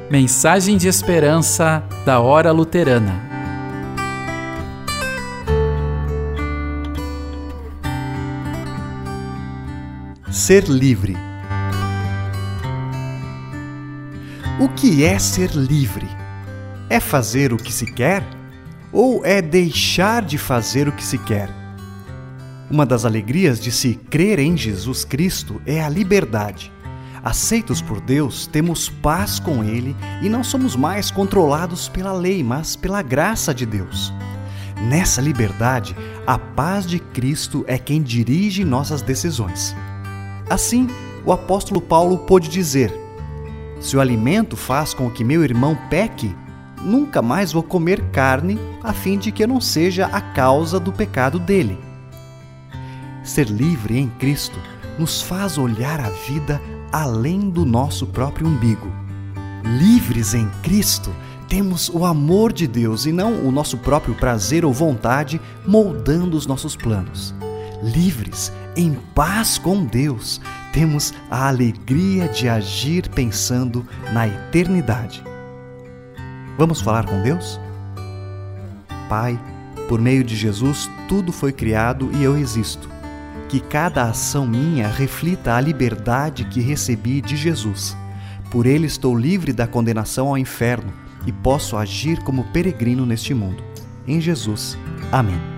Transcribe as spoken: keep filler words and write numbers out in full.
Mensagem de esperança da Hora Luterana. Ser livre. O que é ser livre? É fazer o que se quer? Ou é deixar de fazer o que se quer? Uma das alegrias de se crer em Jesus Cristo é a liberdade. Aceitos por Deus, temos paz com Ele e não somos mais controlados pela lei, mas pela graça de Deus. Nessa liberdade, a paz de Cristo é quem dirige nossas decisões. Assim, o apóstolo Paulo pôde dizer: se o alimento faz com que meu irmão peque, nunca mais vou comer carne, a fim de que eu não seja a causa do pecado dele. Ser livre em Cristo nos faz olhar a vida além do nosso próprio umbigo. Livres em Cristo, temos o amor de Deus e não o nosso próprio prazer ou vontade moldando os nossos planos. Livres, em paz com Deus, temos a alegria de agir pensando na eternidade. Vamos falar com Deus? Pai, por meio de Jesus, tudo foi criado e eu existo. Que cada ação minha reflita a liberdade que recebi de Jesus. Por ele estou livre da condenação ao inferno e posso agir como peregrino neste mundo. Em Jesus. Amém.